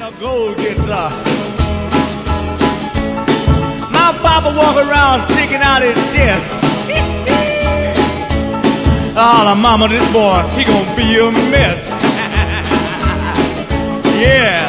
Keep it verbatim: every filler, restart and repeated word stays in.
a gold guitar. My papa walk around sticking out his chest. Oh, the mama, this boy, he gonna be a mess. Yeah.